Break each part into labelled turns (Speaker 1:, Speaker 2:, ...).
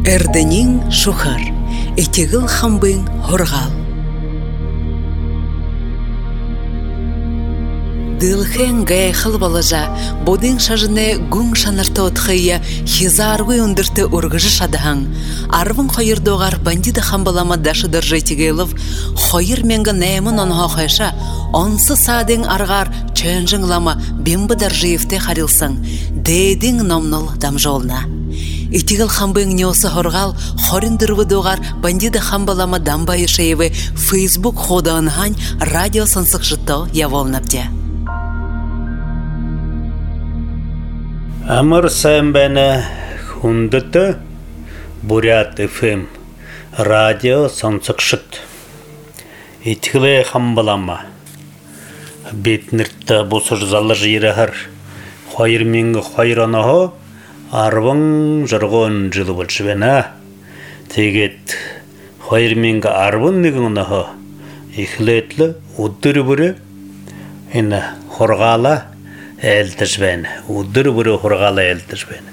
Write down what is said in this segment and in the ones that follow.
Speaker 1: Эрденин шухар, этигил хамбын хоргал. Дылхен гайхал балажа, бодин шажыне гүн шанарта отхыя, хизаргы өндірті ургыжы шадыхан. Арвын хойыр доғар бандида хамбалама дашы дыржы тигелов, хойыр менгі нәймін онға қайша, онсы садың арғар чөнжің лама бембі даржыевте харилсын, дейдің номныл дамжолна. Итигил хамбын неосы хоргал, хорындырвы доғар бандида хамбалама дамбайы шейвы Facebook ходаанған радио сансық жытто яволнапте.
Speaker 2: Амыр сәмбәні хүндіті Бурят FM радио сансық жыт. Итигілі хамбалама бетніртті бұсыр залы жирағыр қойыр менгі қойранығы арвың жырғын жылы болшыбена. Тегет қойыр менгі арвын негіңінығы ихлетлі ұддыры бүрі ені хорғала әлтішбәні. Ұддыры бүрі хорғала әлтішбәні.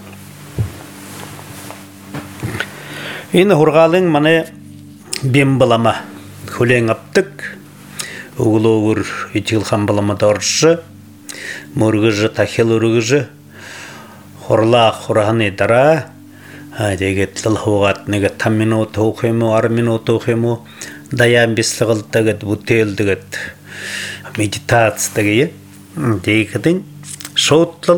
Speaker 2: Ені хорғалың маны бем балама көлең аптық. Уғыл оғыр итігіл хамбалама доршы, мұрғыжы, тахел ұрғыжы, хорла хорағаны дара, дегет лылхуғат неге там минут оқиму, ар минут оқиму, даян бесліғылдығыт, бұтелдігіт, медитациядығы, дегетін шоутлыл,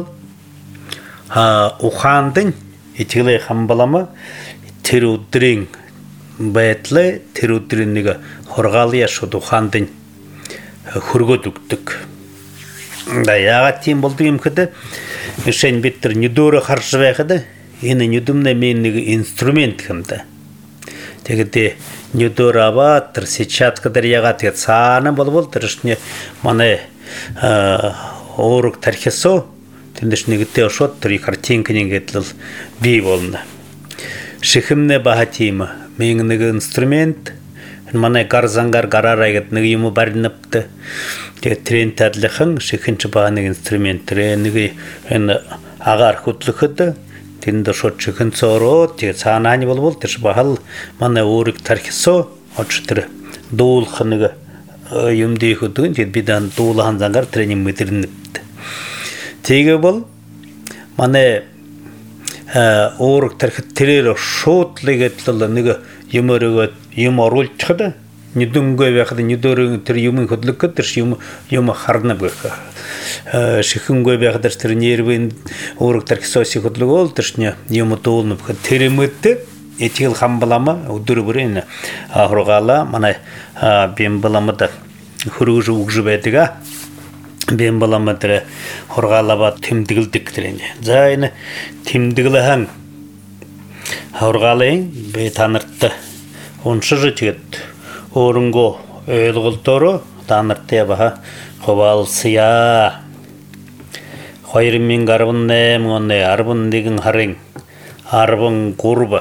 Speaker 2: ұқандың, итігілі хамбалама, терудырың, бәйтлі терудырың неге хорғалы яшуд ұқандың, хүргөдүктүк. Даяға тем болды емкіді, үшен беттір нүдөрі қаршы бәқіді, ені нүдімді менігі инструмент кімді. Тегіде нүдөрі абаттыр, сетчаткадар яғат ет саны бол-болдыр, үшіне маны орық тәркесо, тендішінігіде ұшоттыр, и картинкінен кетіліл бей болны. Шықымны баға теймі, менігі инструмент, мана гарзангар гарарайгат нигиму барнапты трен тадлыхын шикинчи баганы инструменттер ниги эн агар хутлыхыды тинде шот чыкын соро те цаанани болбол теш бахал мана урик таркисо очтыр доул хыныга юмди худун те бидан доулхан зангар тренинг метринипти теге бол мана урик таркит терер шотлыгетлы ниги юмөрөгөт юм орул чыгды. Нүдүнгө бакыды нүдөрүң тир юмын хөдлүккө тир юм харна бакы. Шихүнгө бакыды тир нервин уруктар кисоси хөдлүгө ол тиршне юм тоолнуп теремөттө этил хамбалама удуру бүрен ахругала мана бембаламада хуружу угжубетига бембаламада хоргалаба тимдигилдик тирене. Зайны тимдигилахан хоргалын бетаныртты. Оншы жытет орынго өлгілтору таныртты баха қобал сия. Қойырмен гарбын нәм онны арбын деген харың, арбын ғұрбы.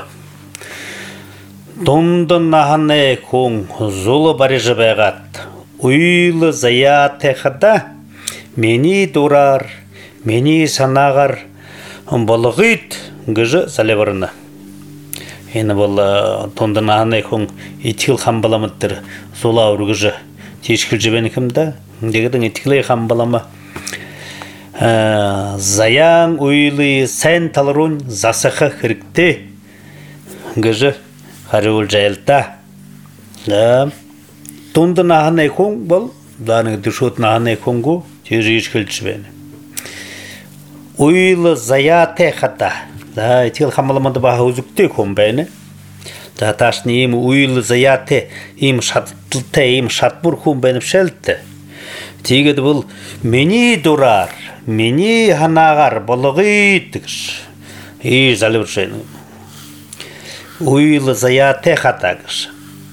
Speaker 2: Дондын наханы көң зулы барыжы бәғат. Уйлы зая тәқіда мені дұрар, мені санағар болығыт ғыжы салеварына. Ені бұл тондын ағынай көң итігіл хамбаламыттыр зола ұрғыжы тешкіл жібені кімді? Дегідің итігілі хамбалама заян уйлы сән талырун засықы қырікті ғыжы қаруыл жайылта. Тондын ағынай көң бұл даны дүшотын ағынай көңгі тешкіл жібені. Уйлы зая тәқата итигил хамбаламада баха үзүктө комбайны. Ташны им уйлы заяте, им шаттылты, им шатбур комбайны пшелтті. Тегеді бұл мені дұрар, мені ханағар болығы тігіш. Залы біршайны. Уйлы заяте хатағыш.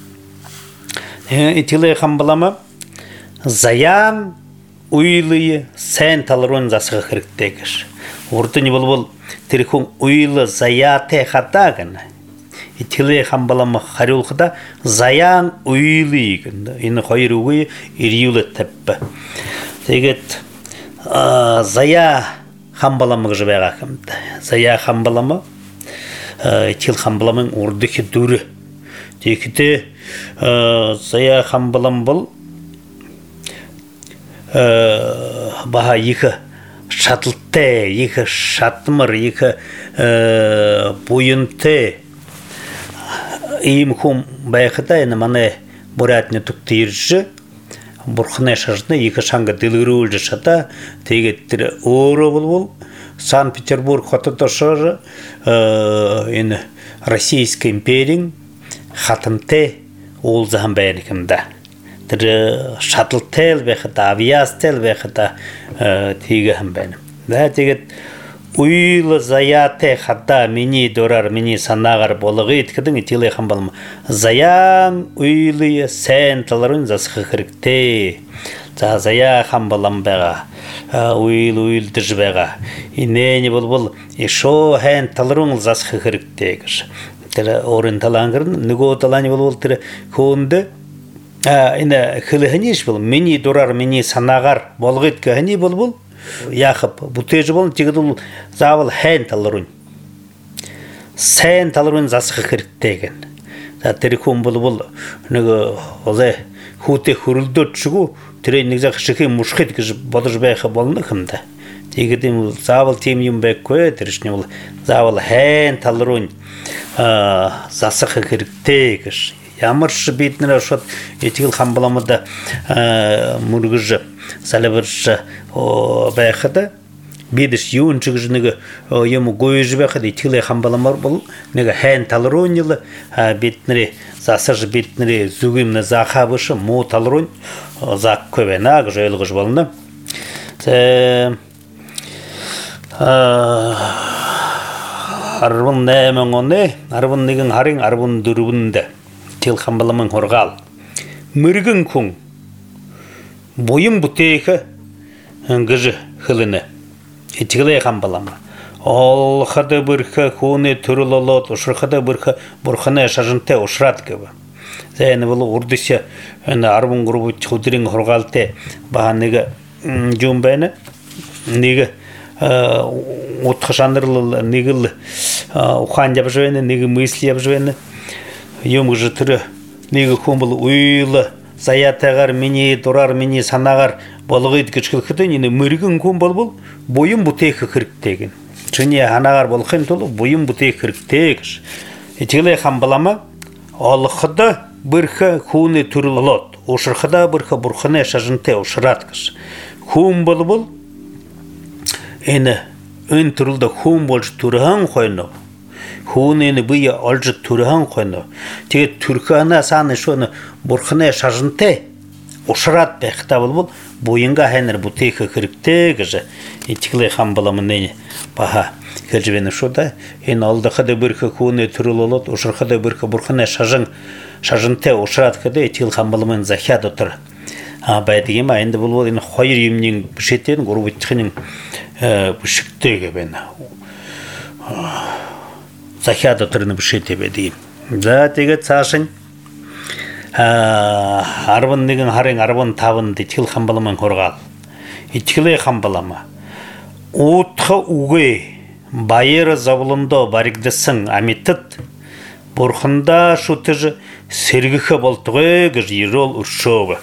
Speaker 2: Итигил хамбалама заян уйлы сән талырын засығы қырықтегіш. Орды не бол Тирхун уйлы заяте хатаган. Итиле хамбалама харулхда заян уйлы гында. Ины хойыр уй ириулы теппе. Тегет зая хамбалама гыжбага кымды. Зая хамбалама тил хамбаламын урдыхи дүрі. Декіде зая хамбалам бұл баға екі шатылты, екі шатымыр, екі бұйынты. Иім хум байқыда, әні маны бұратыны түкті ерші, бұрқына шашыны екі шаңға дылғыры өлжі шата, тегеттірі оры бұл. Санкт-Петербург хотыда шары, Российская империя, хатынты ол зағын бәйінікімді. Шатылтел бәқіта, авиастел бәқіта тегі хым бәйінім. Тегет уйлы заяты хатта мені дорар, мені санағар болығы еткідің етілі қым балым. Заян уйлы сән таларын засқы қырікте. Зая қым балам бәға. Уйл дыж бәға. Инені бұл ешо хэн таларын засқы қырікте. Орын талаңғырын, нүгі таланы бұл көңді. Хылығынеш бұл, мені дұрар, мені санағар болғы еткі ғыни бұл. Яқып, бұтежі бол, тегі бұл завыл хэн таларын. Сән таларын засқы қыріктеген. Тәрікон бұл, нүгі олай хуте хүрілді түшігу, түрей негізақ шықы мұшқет кіжі бодыж бәйқы болны кімді. Тегеден завыл темейін бәк көй, түрішіне бұл завыл хэн таларын засқы қыріктегіш. Ямыршы бетінер ашот етігіл қамбаламыда мұрғыжы, сәлібірші бәйқыда. Бедіш еуін чүгіжінігі емі көйіжі бәйқыда етігілі қамбаламар бұл. Неге хэн талырон елі бетінері, засыжы бетінері зүгімні зақабышы, мұ талырон зақ көбен ағы жайлығыш болында. Арбын нәмін оны, арбын неген харин, арбын дүрбінді. Тел хамбаламын хорғал. Мүргін күн. Бойым бұтейкі ғыжы қылыны. Етігілей хамбалама. Ол қады біркі көне түріл олот, ұшырқады біркі бұрқаны шажынты ұшырат көбі. Зәйіні бұл ұрдысы арбын ғұрбы чудырын хорғалты бағанығы жөн бәйіні. Неге отқы жанырлы, негіл ұқан жап жөйіні, неге мысли жап жөйіні. Емгіжі түрі, неге көмбіл ұйлы, заятағар, мені дұрар, мені санағар болығы еткішкілкіді, нені мүрігін көмбіл бұл, бойым бұтейкі кіріктеген. Чыне анағар болқын толы, бойым бұтейкі кіріктегіш. Етігілей қамбалама, олықыда біркі көне түріл олот, ұшырқыда біркі бұрқыны шажынты ұшыраткіш. Көмбіл бұл, әні өн түрілді көмбілші түріған қойны. Хуунені бұйы алжы түріған қойны. Теге түркіғана саны шоны бұрқыны шажынты ұшырат бәқіта бұл, бойынға әнір бұтейкі кіріктегі жа. Етікілей қамбаламын әне баға кәлжібені шода. Ән алдықыды біркі хууны түріл олот, ұшырқыды біркі бұрқыны шажынты ұшырат кәді етікіл қамбаламын захияд отыр. Бәдігем әнді бұл бұл қойыр емнен бүшеттен ғұрбыттықының бүшіктегі бәні. Захияда тұрыны бүшете бәдейін. Теге цашын арбын деген харың арбын табын етігіл қамбаламын қорғал. Етігілей қамбалама. Отқы ұғы байыры завылында баригдісің әметтіт. Бұрқында шутыжы сергіхі болтығы ғыз ерол үршоғы.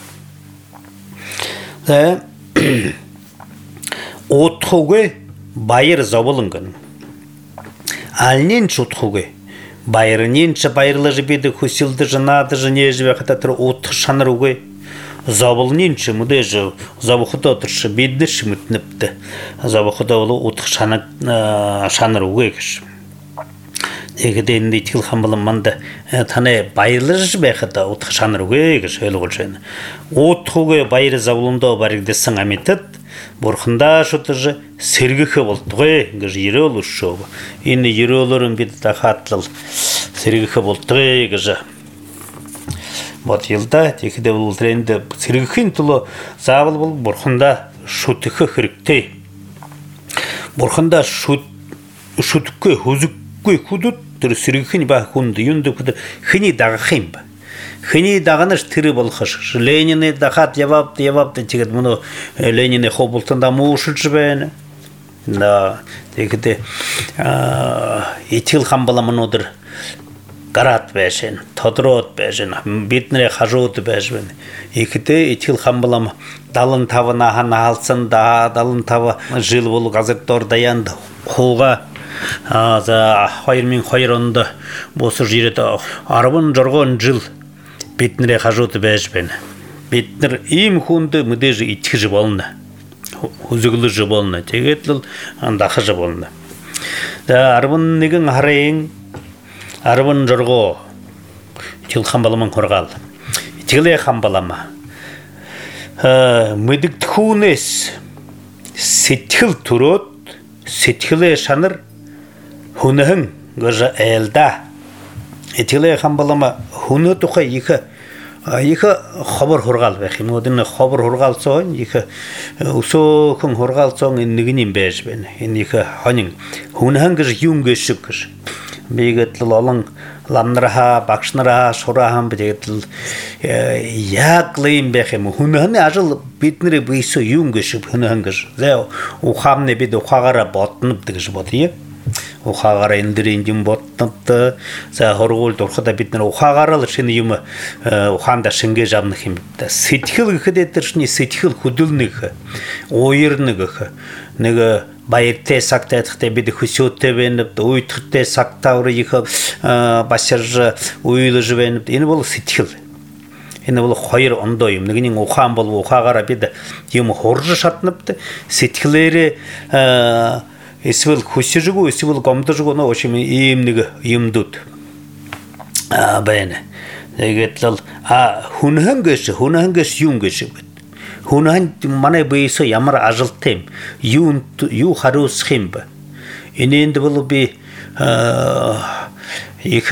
Speaker 2: Отқы ұғы байыры завылыңғын. Алнен чутхуге. Байырненші байырлы жібеді көсілді жынады жыне жібе қататыр отқы шаныр ұғы. Забылненші мұды жы забықыда отыршы беді шымытніпті. Забықыда олы отқы шаныр ұғы кіш. Егеденді етігіл қамбылым маңда таны байырлы жібе қата отқы шаныр ұғы кіш. Отқы ұғы байыры забылында баригдесің әметтіт. Бұрқында шутыжы сергіхі болтығы ғыз ері олыр шоғы. Ені ері олырын беді тақатлыл сергіхі болтығы ғызы. Бот елда текіде бұл тренді сергіхін тұлы завыл бұл бұрқында шутықы қырікті. Бұрқында шутықы хүзіккі күдіт түрі сергіхін бағы күнді үйінді күді хыни дағы қим ба. Хыни дағыныш түрі болқыш. Ленины дақат явапты, тегет мұны Ленины қобылтында мұшыл жібәйіні. Да, тэгде итил хамбаламын одыр гарат бэшэн, тодроод бэшэн, биднэрэ хажууд бэшэн. Ихтэй итил хамбалам 75-ына хаалсан да 75 жыл бол газеттор даянд хуга за 2002 онд босо жирет 10 жыл биднэрэ хажууд бэшэн. Биднэр ийм хүнд мэдээж итгэж болно. Хүзэглэж болно. Тэгээд л дахаж болно. За 11 харын 16 итил хамбаламын хоргаал. Итгэлээ хамбалама. Мэдэгдэхүүнээс сэтгэл төрөөд сэтгэлээ шанар хүнхэн гэж айлда. Итгэлээ хамбалама хүнөө тухай их хобор хоргаал байх юм. Одын хобор хоргаалцоо их өсөөхөн хоргаалцоо нэг юм байж байна. Энэ их хонин хүнхэн гэж юм гэшиг гэж. Бигэтэл олон ламнараа багшнараа шурахан бигэтэл яг лим байх юм. Хүнхэн ажил бидний бийсо юм гэшиг хүнхэн гэж. За ухаамны бид ухаагаараа боднод гэж бодъё. Ухаагаараа эндрийн юм боднод за хоргуул дурхада бид нар ухаагаараа л шинэ юм ухаанда шингээж авнах юм. Сэтгэл гэхэд тэршний сэтгэл хөдөлнөх уярнэг нэг баяртай сагтайдахтай бид хөсөөтэй байна. Уйдахтай сагтааврыг их башарж уйлж байна. Энэ бол сэтгэл. Энэ бол хоёр ондоо юм. Нэгний ухаан бол ухаагаараа бид юм хурж шатнавд сэтгэлээрээ эсвэл хүсэргүй эсвэл гомдоргүй нөө шим ийм нэг юмдууд байна. Тэгээд л хүнхэнгээс юм гэж байна. Хүнхэн манай бийсо ямар ажилтай юм юу хариуцах юм бэ? Энэнд бол би их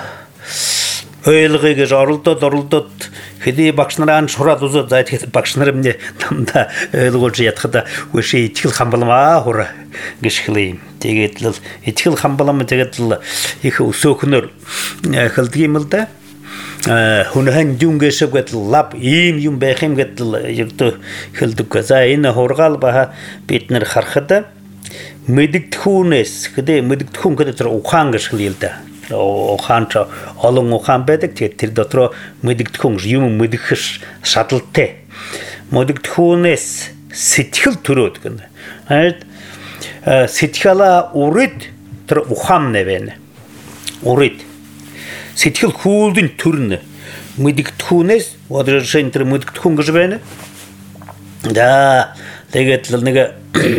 Speaker 2: ойлгыг оролдоод хэдий багш нараа шураад үзээд зайд багш нар минь намда ойлгуулж ятхада үгүй итгэл хамбаламаа хура гიშхлээ. Тэгээд л итгэл хамбалам тэгээд л их өсөөхнөр хэлдэг юм л да. Хүнхэн дүнгээсэгэд лап ийм юм байх юм гэдэл ягд хэлдэг. За энэ хургаал баха бид нар харахад мэдэгдэхүүнээс гэдэг мэдэгдэхүүн гэдэг ухаан гэж хэлээ л да. Ухаан ч олон ухаан байдаг. Тэгээд тэр дотор мэдэгдэхүүн юм мэдэх шатлалтай. Мэдэгдэхүүнээс сэтгэл төрөөд гэнэ. Сэтгэлээ урид тэр ухаан нэвэн. Урид сэтгэл хүүлдэн төрнө мэдэгдэхүүнээс одоршин тэр мэдэгдэхүүн гэж байна. Да тэгээд л нэг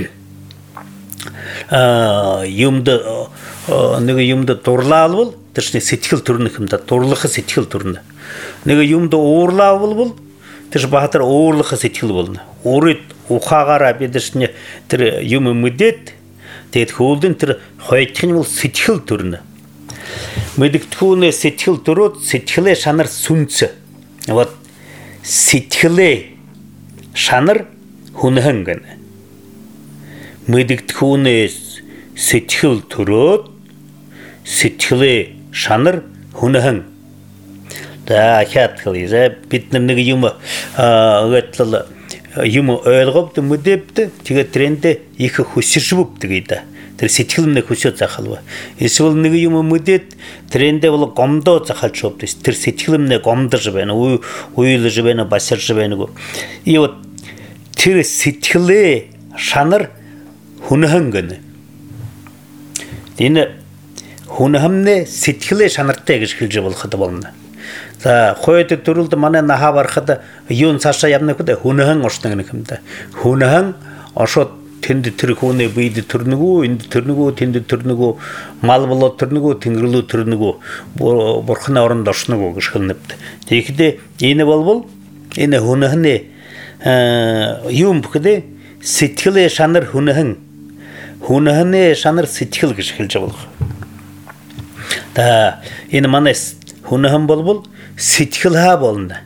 Speaker 2: юмд дурлаалвал тэршний сэтгэл төрнөх юм да дурлах сэтгэл төрнө. Нэг юмд уурлаавал тэр баатар уурлах сэтгэл болно. Урид ухаагаараа бидэршний тэр юм мэдээд тэгээд хүүлдэн тэр хоёрдох нь бол сэтгэл төрнө. Мэдэгдэхүүнээс сэтгэл төрөөд сэтгэлээ шанар сүнц. Вот сэтгэлээ шанар хүнхэн гэнэ. Мэдэгдэхүүнээс сэтгэл төрөөд сэтгэлээ шанар хүнхэн. За хятгалээ бид нэг юм гэтэл юм ойлгоод мэдээбд тэгээд трендээ их хөсөршвүбдэг гэдэг. Тэр сэтгэлмнээ хөсөө захалва. Эсвэл нэг юм мэдээд трендээ бол гомдоо захалж шовд. Тэр сэтгэлмнээ гомдож байна. Уйлж байна, баширж байна. И вот тэр сэтгэлээ шанар хүнхэн гэнэ. Энэ хүнхэмнээ сэтгэлээ шанартай гэж хэлж болоход болно. За хойд төрөлд манай нахаа барахад юун цаашаа явна гэдэг хүнхэн оршдог юм да. Хүнхэн оршоод тэнд тэр хүнээ бид төрнөгөө энд төрнөгөө тэнд төрнөгөө мал болоод төрнөгөө тэнгэрлүү төрнөгөө бурхны оронд оршногоо гэж хэлнэвд. Тэгэхдээ энэ болвол энэ хүнхний юм бүхдээ сэтгэлээ шанар хүнхний шанар сэтгэл гэж хэлж болох. Та энэ манай хүнхэн болвол сэтгэл хаа болно.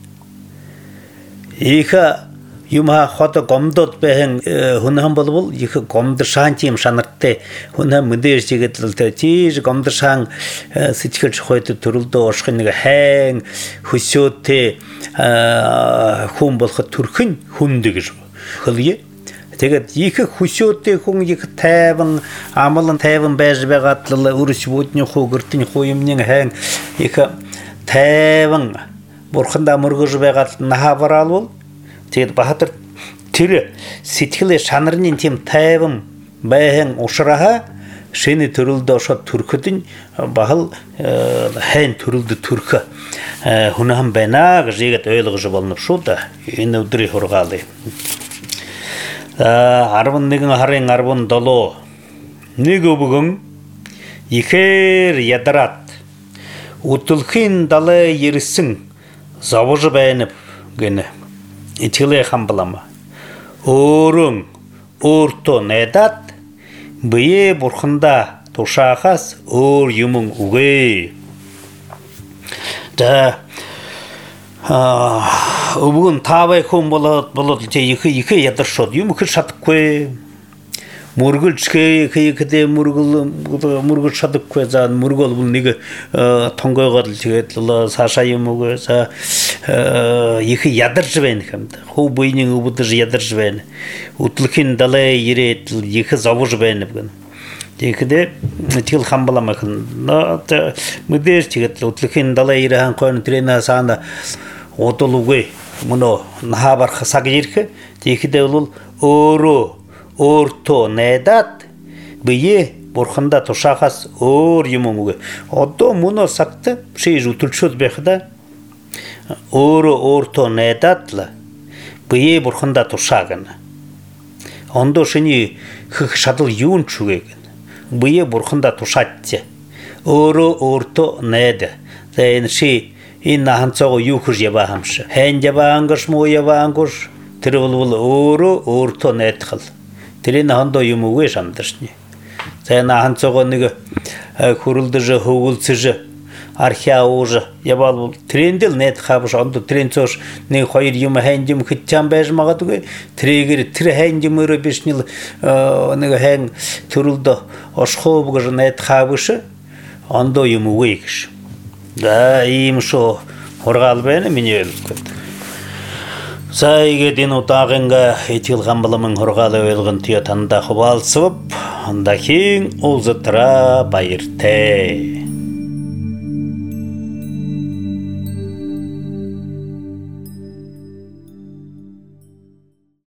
Speaker 2: Иха Юмаа хот гомдод бэхэн хүнхэн болвол их гомдшаан тийм шанартай хүнхэн мэдээж игэдэлтэй тийж гомдшаан сэтгэлж хойд төрөлдөө орших нэг хайн хөсөөтэй хүн болоход төрхөн хүнд гэж хэлье. Тэгээд их хүсөөтэй хүн их тайван амлан тайван байж байгаад л үрс бүдний хөгөртний хуймны хэн их тайван бурхандаа мөргөж байгаад нахавраалвал тэгээд бахатар тэр сэтгэлээ шанарны тийм тайван байхан ушраа шинэ төрөлдөө шот төрөхөд бахал хэн төрөлдө төрөх хүнхэн байна гэж игээд ойлгож болно шүү дээ. Энэ өдрийн хургаалыг 11 харын 17 нэг өвгөн ихээр ядарат үтэлхийн далай ирсэн зовж байна гэнэ итгэлээ хамблама өөрөн өөртөө найдаад бие бурхандаа тушаахаас өөр юм үгүй. За өвгөн тавай хүн болоод их ядаршод юм их шатахгүй мөргөлчгээ хийхдээ мөргөл шатахгүй за мөргөл бол нэг тонгойгоор л тэгээд л саашаа юм уу за их ядарж байна хэмд хөө буйны өвдөж ядарж байна үтлэхийн далай ирээд их зовж байна гэн тэгэхдээ тэгэл хамбаламах мэдээж тэгээд үтлэхийн далай ирэхэн хон трена саана одолугүй мөнө нахабарх саг ирэх тэгэхдээ бол өөртөө найдаад бие бурхандаа тушаахаас өөр юм үгүй. Одоо мөнө сагт шиж үтэлчүүд байх да. Өөртөө найдаад л бие бурхандаа тушаагна. Ондоо шиний хөх шадал юун ч үгүй гэн. Бие бурхандаа тушаачаа. Өөртөө найд. За энэ ханцаага юу хэж яваа хамш. Хэн яваа ангаш муу яваа ангаш тэр бол өөртөө найдхал. Тэрийн хондоо юм үгүй шамдарчны. За энэ ханцаага нэг хөрөлдөж хөвгөлцөж архиауж явал трендэл найд хавш ондоо тренцош нэг хоёр юм хэн юм хитчам байж магадгүй. Тэрээр тэр хэн юмроо бишнил нэг хэн төрөлдө ошхоо гэж найд хавш ондоо юм үгүй гэж. Да ийм шо хургаал байна миний хэлэхэд. За игээд энэ удаагийн итгэл хамбаламын хургаалаа ойлгон тио танда хуваалцвап дахин уулзалтараа баяртай.